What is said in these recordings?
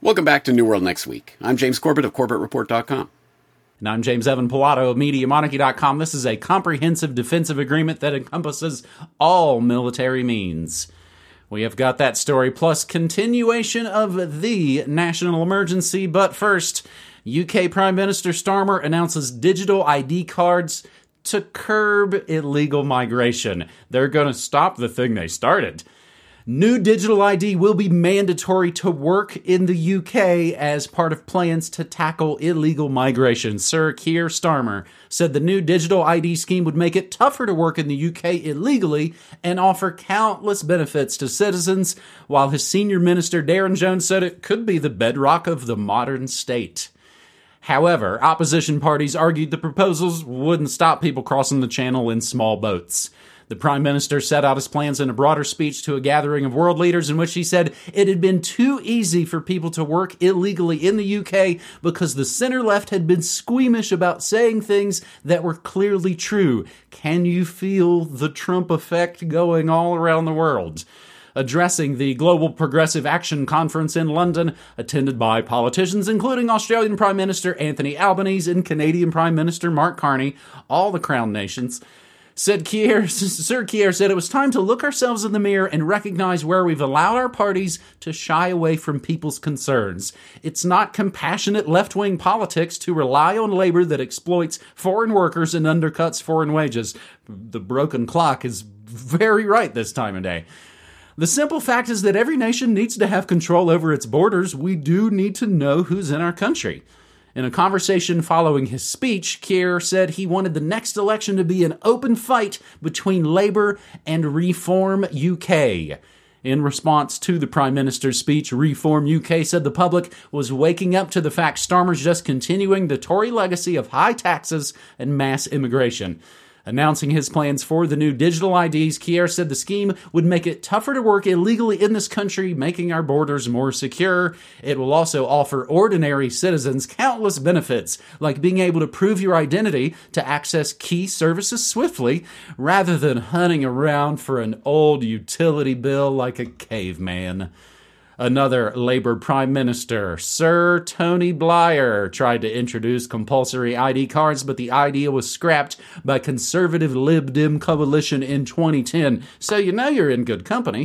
Welcome back to New World Next Week. I'm James Corbett of CorbettReport.com. And I'm James Evan Pilato of MediaMonarchy.com. This is a comprehensive defensive agreement that encompasses all military means. We have got that story, plus continuation of the national emergency. But first, UK Prime Minister Starmer announces digital ID cards to curb illegal migration. They're going to stop the thing they started. New digital ID will be mandatory to work in the UK as part of plans to tackle illegal migration. Sir Keir Starmer said the new digital ID scheme would make it tougher to work in the UK illegally and offer countless benefits to citizens, while his senior minister Darren Jones said it could be the bedrock of the modern state. However, opposition parties argued the proposals wouldn't stop people crossing the channel in small boats. The Prime Minister set out his plans in a broader speech to a gathering of world leaders in which he said it had been too easy for people to work illegally in the UK because the center-left had been squeamish about saying things that were clearly true. Can you feel the Trump effect going all around the world? Addressing the Global Progressive Action Conference in London, attended by politicians including Australian Prime Minister Anthony Albanese and Canadian Prime Minister Mark Carney, all the Crown nations, Sir Keir said it was time to look ourselves in the mirror and recognize where we've allowed our parties to shy away from people's concerns. It's not compassionate left-wing politics to rely on labor that exploits foreign workers and undercuts foreign wages. The broken clock is very right this time of day. The simple fact is that every nation needs to have control over its borders. We do need to know who's in our country. In a conversation following his speech, Keir said he wanted the next election to be an open fight between Labour and Reform UK. In response to the Prime Minister's speech, Reform UK said the public was waking up to the fact Starmer's just continuing the Tory legacy of high taxes and mass immigration. Announcing his plans for the new digital IDs, Keir said the scheme would make it tougher to work illegally in this country, making our borders more secure. It will also offer ordinary citizens countless benefits, like being able to prove your identity to access key services swiftly, rather than hunting around for an old utility bill like a caveman. Another Labour Prime Minister, Sir Tony Blair, tried to introduce compulsory ID cards, but the idea was scrapped by conservative Lib Dem coalition in 2010, so you know you're in good company.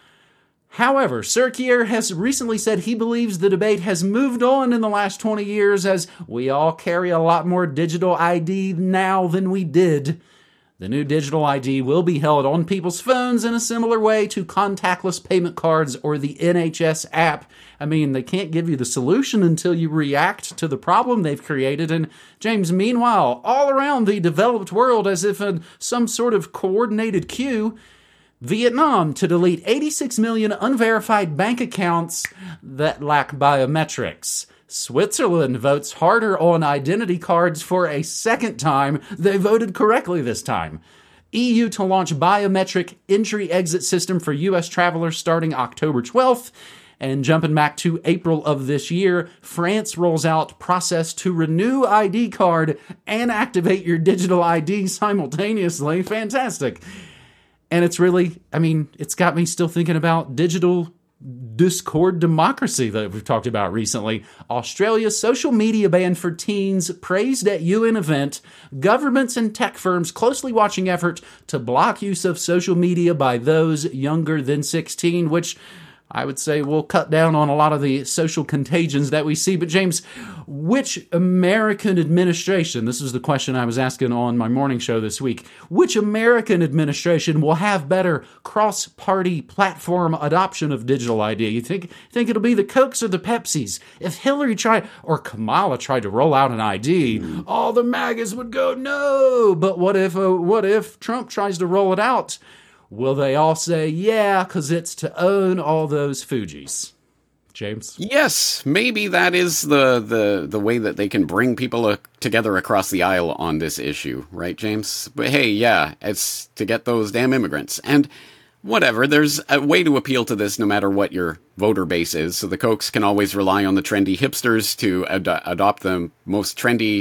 However, Sir Keir has recently said he believes the debate has moved on in the last 20 years as we all carry a lot more digital ID now than we did. The new digital ID will be held on people's phones in a similar way to contactless payment cards or the NHS app. I mean, they can't give you the solution until you react to the problem they've created. And James, meanwhile, all around the developed world, as if in some sort of coordinated queue, Vietnam to delete 86 million unverified bank accounts that lack biometrics. Switzerland votes harder on identity cards for a second time. They voted correctly this time. EU to launch biometric entry-exit system for U.S. travelers starting October 12th. And jumping back to April of this year, France rolls out process to renew ID card and activate your digital ID simultaneously. Fantastic. And it's really, it's got me still thinking about digital Discord democracy that we've talked about recently. Australia's social media ban for teens praised at UN event. Governments and tech firms closely watching effort to block use of social media by those younger than 16, which I would say will cut down on a lot of the social contagions that we see. But James, which American administration, this is the question I was asking on my morning show this week, which American administration will have better cross-party platform adoption of digital ID? You think it'll be the Cokes or the Pepsis? If Hillary or Kamala tried to roll out an ID, all the MAGAs would go, no. But what if Trump tries to roll it out? Will they all say, yeah, because it's to own all those Fujis? James? Yes, maybe that is the way that they can bring people together across the aisle on this issue, right, James? But hey, yeah, it's to get those damn immigrants. And whatever, there's a way to appeal to this no matter what your voter base is. So the Cokes can always rely on the trendy hipsters to adopt the most trendy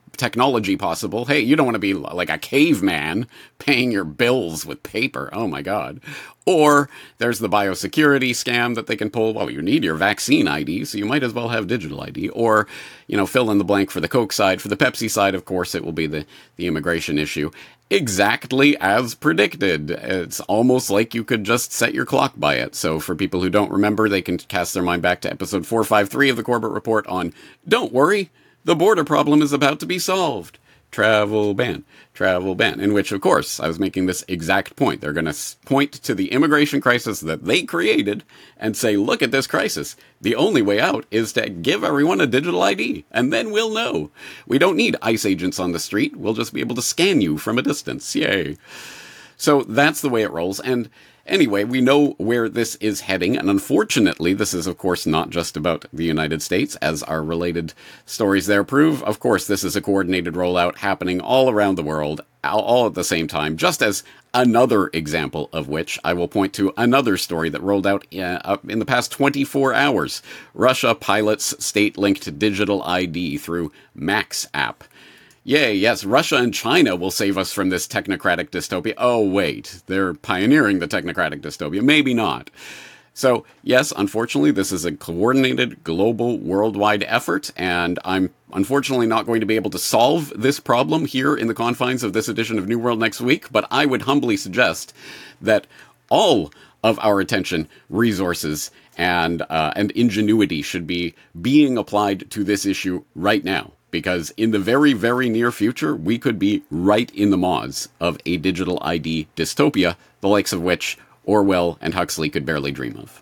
technology possible. Hey, you don't want to be like a caveman paying your bills with paper. Oh my God. Or there's the biosecurity scam that they can pull. Well, you need your vaccine ID, so you might as well have digital ID. Or, fill in the blank for the Coke side. For the Pepsi side, of course, it will be the immigration issue. Exactly as predicted. It's almost like you could just set your clock by it. So for people who don't remember, they can cast their mind back to episode 453 of the Corbett Report on Don't Worry, the border problem is about to be solved. Travel ban, in which, of course, I was making this exact point. They're going to point to the immigration crisis that they created and say, look at this crisis. The only way out is to give everyone a digital ID, and then we'll know. We don't need ICE agents on the street. We'll just be able to scan you from a distance. Yay. So that's the way it rolls. And anyway, we know where this is heading, and unfortunately, this is, of course, not just about the United States, as our related stories there prove. Of course, this is a coordinated rollout happening all around the world, all at the same time, just as another example of which I will point to another story that rolled out in the past 24 hours. Russia pilots state-linked digital ID through Max app. Yay, yes, Russia and China will save us from this technocratic dystopia. Oh, wait, they're pioneering the technocratic dystopia. Maybe not. So, yes, unfortunately, this is a coordinated, global, worldwide effort, and I'm unfortunately not going to be able to solve this problem here in the confines of this edition of New World Next Week, but I would humbly suggest that all of our attention, resources, and ingenuity should be being applied to this issue right now. Because in the very, very near future, we could be right in the maws of a digital ID dystopia, the likes of which Orwell and Huxley could barely dream of.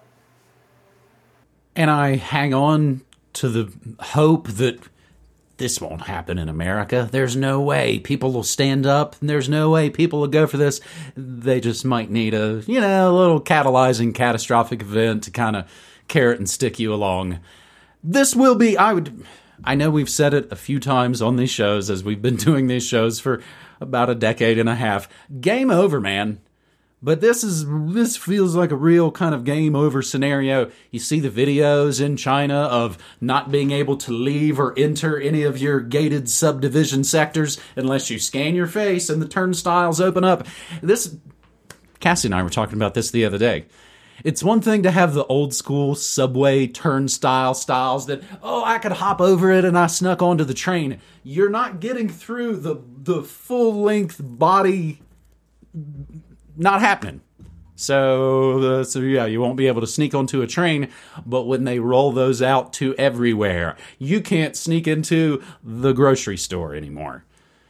And I hang on to the hope that this won't happen in America. There's no way people will stand up. There's no way people will go for this. They just might need a little catalyzing catastrophic event to kind of carrot and stick you along. This will be, I know we've said it a few times on these shows as we've been doing these shows for about a decade and a half. Game over, man. But this feels like a real kind of game over scenario. You see the videos in China of not being able to leave or enter any of your gated subdivision sectors unless you scan your face and the turnstiles open up. Cassie and I were talking about this the other day. It's one thing to have the old school subway turnstile styles that, I could hop over it and I snuck onto the train. You're not getting through the full-length body. Not happening. So you won't be able to sneak onto a train, but when they roll those out to everywhere, you can't sneak into the grocery store anymore.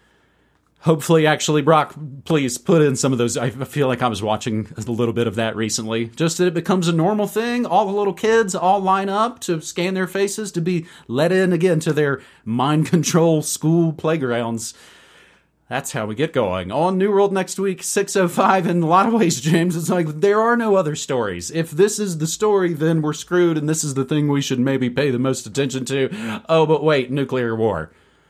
Hopefully, actually, Brock, please put in some of those. I feel like I was watching a little bit of that recently. Just that it becomes a normal thing. All the little kids all line up to scan their faces to be let in again to their mind control school playgrounds. That's how we get going. On New World Next Week, 6:05. In a lot of ways, James, it's like there are no other stories. If this is the story, then we're screwed, and this is the thing we should maybe pay the most attention to. Oh, but wait, nuclear war.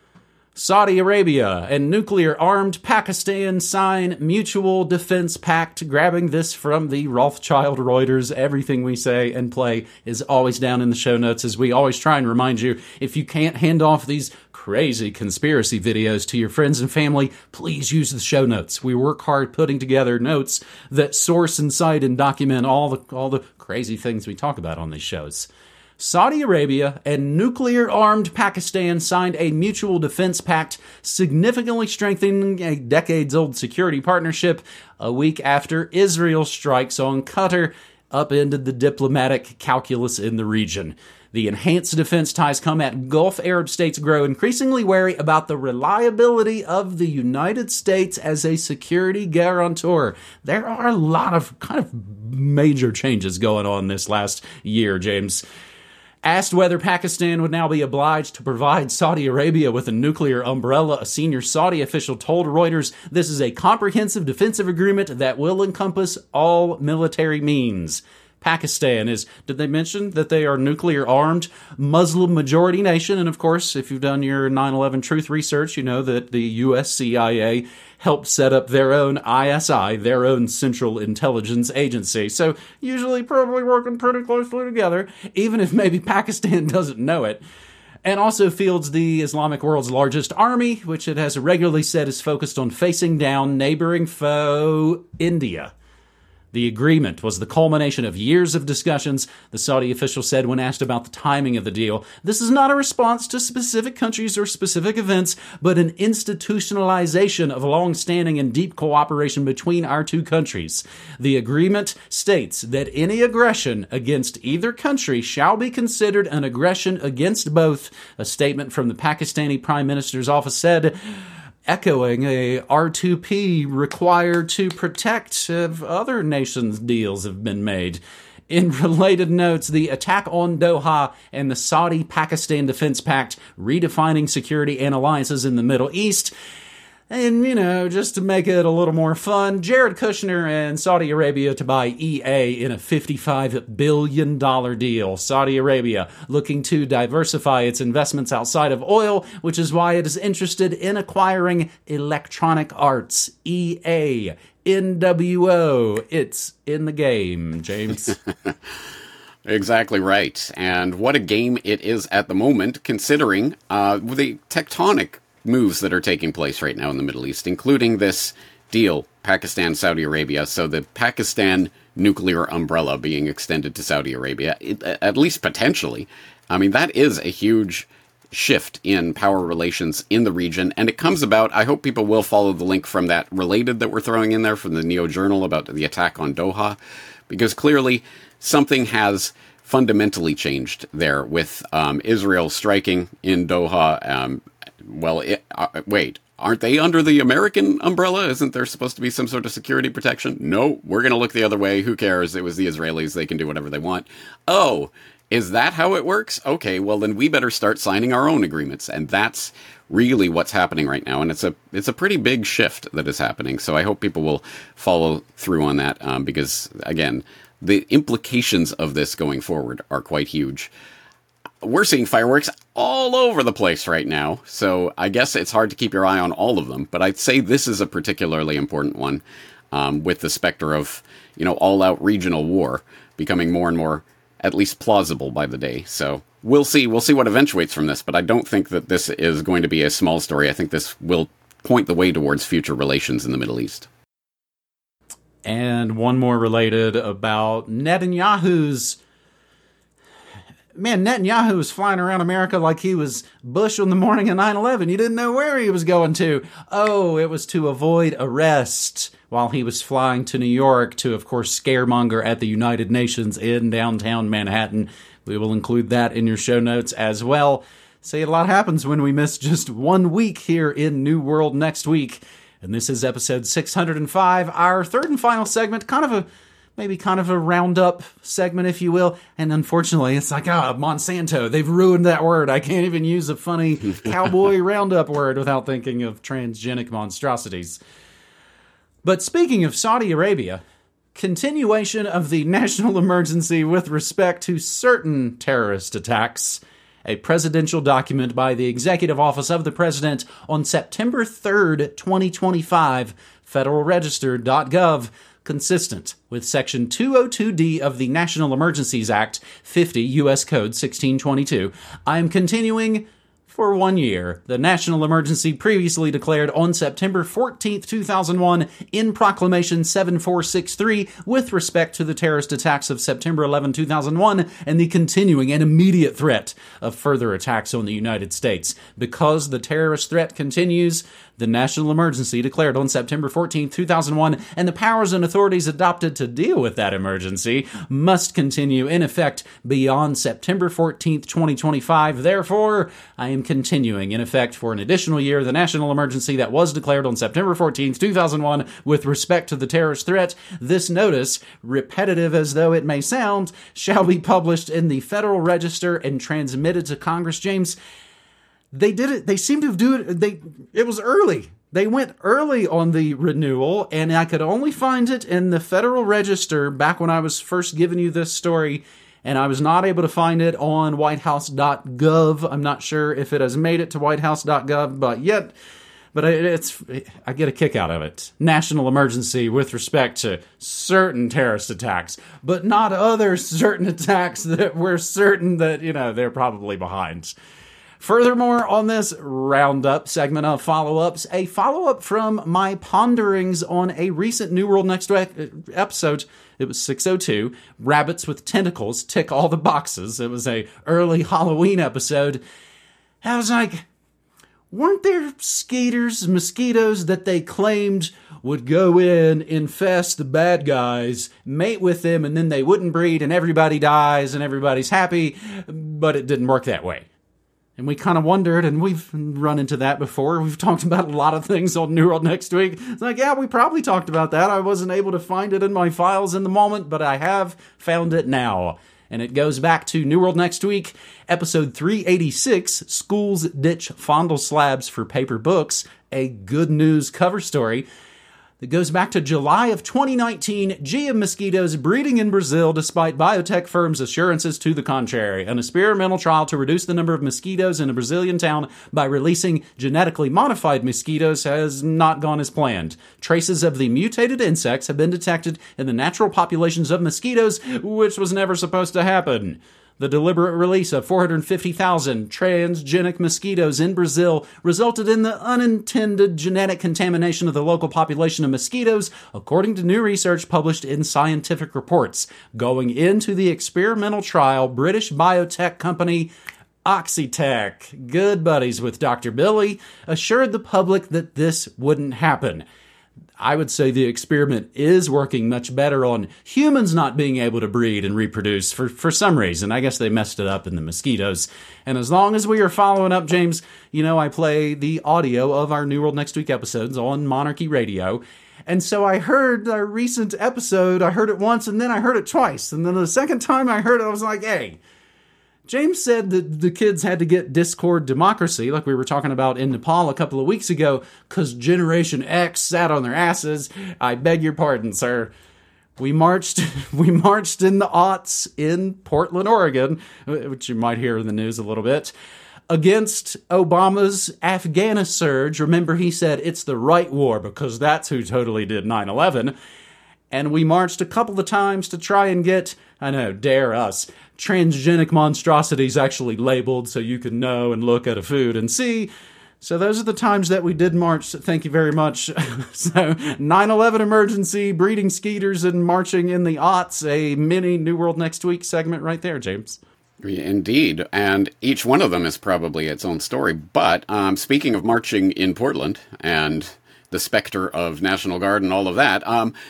Saudi Arabia and nuclear-armed Pakistan sign mutual defense pact. Grabbing this from the Rothschild Reuters. Everything we say and play is always down in the show notes, as we always try and remind you, if you can't hand off these crazy conspiracy videos to your friends and family, please use the show notes. We work hard putting together notes that source and cite and document all the crazy things we talk about on these shows. Saudi Arabia and nuclear-armed Pakistan signed a mutual defense pact, significantly strengthening a decades-old security partnership a week after Israel strikes on Qatar upended the diplomatic calculus in the region. The enhanced defense ties come as Gulf Arab states grow increasingly wary about the reliability of the United States as a security guarantor. There are a lot of kind of major changes going on this last year, James. Asked whether Pakistan would now be obliged to provide Saudi Arabia with a nuclear umbrella, a senior Saudi official told Reuters this is a comprehensive defensive agreement that will encompass all military means. Pakistan did they mention that they are nuclear-armed, Muslim-majority nation? And of course, if you've done your 9/11 truth research, you know that the U.S. CIA helped set up their own ISI, their own Central Intelligence Agency. So usually probably working pretty closely together, even if maybe Pakistan doesn't know it. and also fields the Islamic world's largest army, which it has regularly said is focused on facing down neighboring foe India. The agreement was the culmination of years of discussions, the Saudi official said when asked about the timing of the deal. This is not a response to specific countries or specific events, but an institutionalization of long-standing and deep cooperation between our two countries. The agreement states that any aggression against either country shall be considered an aggression against both, a statement from the Pakistani Prime Minister's office said, echoing a R2P required to protect other nations' deals have been made. In related notes, the attack on Doha and the Saudi-Pakistan Defense Pact redefining security and alliances in the Middle East. And, just to make it a little more fun, Jared Kushner and Saudi Arabia to buy EA in a $55 billion deal. Saudi Arabia looking to diversify its investments outside of oil, which is why it is interested in acquiring Electronic Arts, EA, NWO. It's in the game, James. Exactly right. And what a game it is at the moment, considering the tectonic moves that are taking place right now in the Middle East, including this deal, Pakistan-Saudi Arabia. So the Pakistan nuclear umbrella being extended to Saudi Arabia, at least potentially. I mean, that is a huge shift in power relations in the region, and it comes about, I hope people will follow the link from that related that we're throwing in there from the Neo Journal about the attack on Doha, because clearly something has fundamentally changed there with Israel striking in Doha. Wait, aren't they under the American umbrella? Isn't there supposed to be some sort of security protection? No, we're going to look the other way. Who cares? It was the Israelis. They can do whatever they want. Oh, is that how it works? Okay, well then we better start signing our own agreements. And that's really what's happening right now. And it's a pretty big shift that is happening. So I hope people will follow through on that because, again, the implications of this going forward are quite huge. We're seeing fireworks all over the place right now, so I guess it's hard to keep your eye on all of them, but I'd say this is a particularly important one, with the specter of, all-out regional war becoming more and more, at least plausible by the day. So we'll see what eventuates from this, but I don't think that this is going to be a small story. I think this will point the way towards future relations in the Middle East. And one more related about Netanyahu's... Man, Netanyahu was flying around America like he was Bush on the morning of 9/11. You didn't know where he was going to. Oh, it was to avoid arrest while he was flying to New York to, of course, scaremonger at the United Nations in downtown Manhattan. We will include that in your show notes as well. See, a lot happens when we miss just 1 week here in New World next week. And this is episode 605, our third and final segment, kind of a roundup segment, if you will. And unfortunately, it's like, Monsanto, they've ruined that word. I can't even use a funny cowboy roundup word without thinking of transgenic monstrosities. But speaking of Saudi Arabia, continuation of the national emergency with respect to certain terrorist attacks. A presidential document by the Executive Office of the President on September 3rd, 2025, federalregister.gov, consistent with Section 202D of the National Emergencies Act, 50 U.S. Code 1622. I am continuing for 1 year the national emergency previously declared on September 14th, 2001 in Proclamation 7463 with respect to the terrorist attacks of September 11, 2001 and the continuing and immediate threat of further attacks on the United States. Because the terrorist threat continues, the national emergency declared on September 14, 2001, and the powers and authorities adopted to deal with that emergency must continue in effect beyond September 14, 2025. Therefore, I am continuing in effect for an additional year the national emergency that was declared on September 14, 2001 with respect to the terrorist threat. This notice, repetitive as though it may sound, shall be published in the Federal Register and transmitted to Congress. James, they did it. They seemed to do it. It was early. They went early on the renewal, and I could only find it in the Federal Register back when I was first giving you this story, and I was not able to find it on whitehouse.gov. I'm not sure if it has made it to whitehouse.gov, but I get a kick out of it. National emergency with respect to certain terrorist attacks, but not other certain attacks that we're certain that, they're probably behind. Furthermore, on this roundup segment of follow-ups, a follow-up from my ponderings on a recent New World Next episode. It was 602, Rabbits with Tentacles Tick All the Boxes. It was a early Halloween episode. I was like, weren't there mosquitoes that they claimed would go in, infest the bad guys, mate with them, and then they wouldn't breed, and everybody dies, and everybody's happy, but it didn't work that way. And we kind of wondered, and we've run into that before. We've talked about a lot of things on New World Next Week. It's like, yeah, we probably talked about that. I wasn't able to find it in my files in the moment, but I have found it now. And it goes back to New World Next Week, episode 386, Schools Ditch Fondle Slabs for Paper Books, a good news cover story. It goes back to July of 2019, GM mosquitoes breeding in Brazil despite biotech firms' assurances to the contrary. An experimental trial to reduce the number of mosquitoes in a Brazilian town by releasing genetically modified mosquitoes has not gone as planned. Traces of the mutated insects have been detected in the natural populations of mosquitoes, which was never supposed to happen. The deliberate release of 450,000 transgenic mosquitoes in Brazil resulted in the unintended genetic contamination of the local population of mosquitoes, according to new research published in Scientific Reports. Going into the experimental trial, British biotech company Oxitec, good buddies with Dr. Billy, assured the public that this wouldn't happen. I would say the experiment is working much better on humans not being able to breed and reproduce for some reason. I guess they messed it up in the mosquitoes. And as long as we are following up, James, I play the audio of our New World Next Week episodes on Monarchy Radio. And so I heard our recent episode, I heard it once and then I heard it twice. And then the second time I heard it, I was like, hey, James said that the kids had to get Discord democracy, like we were talking about in Nepal a couple of weeks ago, because Generation X sat on their asses. I beg your pardon, sir. We marched in the aughts in Portland, Oregon, which you might hear in the news a little bit, against Obama's Afghanistan surge. Remember, he said it's the right war because that's who totally did 9/11. And we marched a couple of times to try and get, I know, dare us, transgenic monstrosities actually labeled so you can know and look at a food and see. So those are the times that we did march. Thank you very much. So 9/11 emergency, breeding skeeters and marching in the aughts, a mini New World Next Week segment right there, James. Indeed, and each one of them is probably its own story. But speaking of marching in Portland and the specter of National Guard and all of that,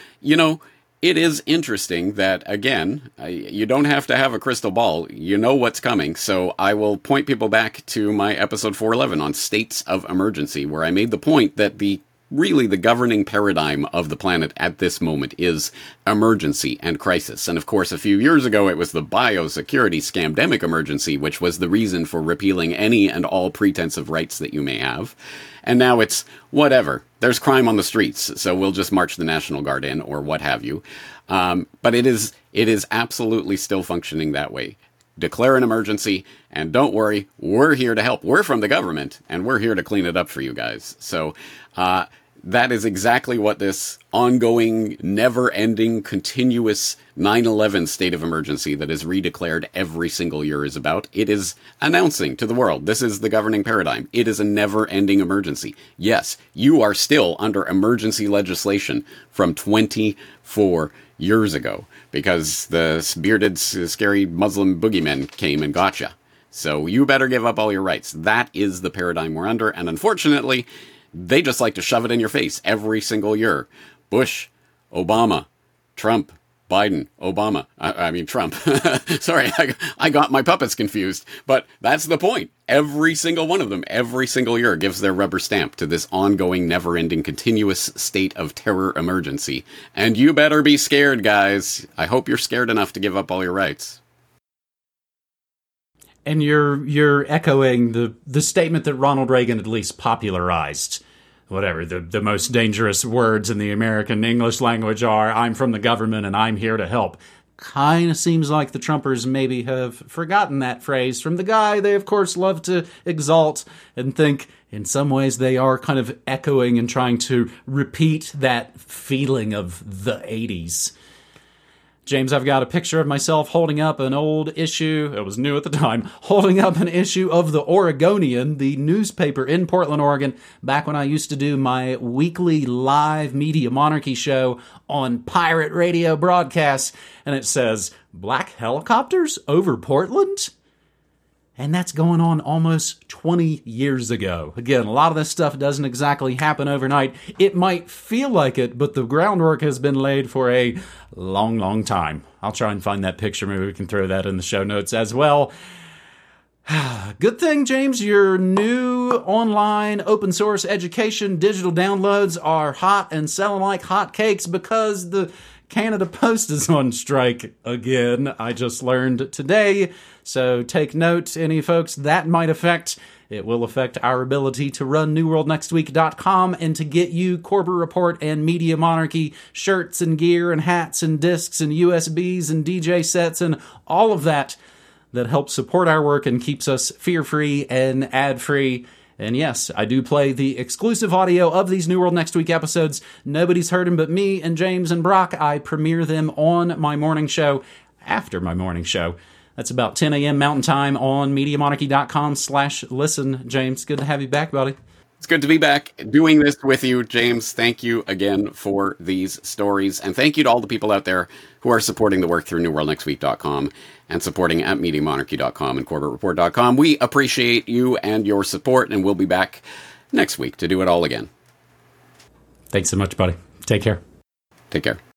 it is interesting that, again, you don't have to have a crystal ball. You know what's coming. So I will point people back to my episode 411 on states of emergency, where I made the point that the governing paradigm of the planet at this moment is emergency and crisis. And of course, a few years ago, it was the biosecurity scamdemic emergency, which was the reason for repealing any and all pretense of rights that you may have. And now it's whatever. There's crime on the streets, so we'll just march the National Guard in or what have you. But it is absolutely still functioning that way. Declare an emergency, and don't worry, we're here to help. We're from the government, and we're here to clean it up for you guys. So that is exactly what this ongoing, never-ending, continuous 9/11 state of emergency that is redeclared every single year is about. It is announcing to the world, this is the governing paradigm. It is a never-ending emergency. Yes, you are still under emergency legislation from 24 years ago, because the bearded, scary Muslim boogeymen came and got you. So you better give up all your rights. That is the paradigm we're under, and unfortunately, they just like to shove it in your face every single year. Bush, Obama, Trump, Biden, Obama. I mean, Trump. Sorry, I got my puppets confused. But that's the point. Every single one of them, every single year, gives their rubber stamp to this ongoing, never-ending, continuous state of terror emergency. And you better be scared, guys. I hope you're scared enough to give up all your rights. And you're echoing the statement that Ronald Reagan at least popularized. Whatever, the most dangerous words in the American English language are, I'm from the government and I'm here to help. Kind of seems like the Trumpers maybe have forgotten that phrase from the guy they, of course, love to exalt and think in some ways they are kind of echoing and trying to repeat that feeling of the 80s. James, I've got a picture of myself holding up an old issue. It was new at the time. Holding up an issue of the Oregonian, the newspaper in Portland, Oregon, back when I used to do my weekly live Media Monarchy show on pirate radio broadcasts. And it says, "Black helicopters over Portland?" And that's going on almost 20 years ago. Again, a lot of this stuff doesn't exactly happen overnight. It might feel like it, but the groundwork has been laid for a long, long time. I'll try and find that picture. Maybe we can throw that in the show notes as well. Good thing, James, your new online open source education digital downloads are hot and selling like hotcakes, because the Canada Post is on strike again. I just learned today. So take note, any folks that might affect. It will affect our ability to run NewWorldNextWeek.com and to get you Corbett Report and Media Monarchy shirts and gear and hats and discs and USBs and DJ sets and all of that helps support our work and keeps us fear-free and ad-free. And yes, I do play the exclusive audio of these New World Next Week episodes. Nobody's heard them but me and James and Brock. I premiere them on my morning show, after my morning show. That's about 10 a.m. Mountain Time on MediaMonarchy.com/listen. James, good to have you back, buddy. It's good to be back doing this with you, James. Thank you again for these stories. And thank you to all the people out there who are supporting the work through NewWorldNextWeek.com and supporting at MediaMonarchy.com and CorbettReport.com. We appreciate you and your support, and we'll be back next week to do it all again. Thanks so much, buddy. Take care. Take care.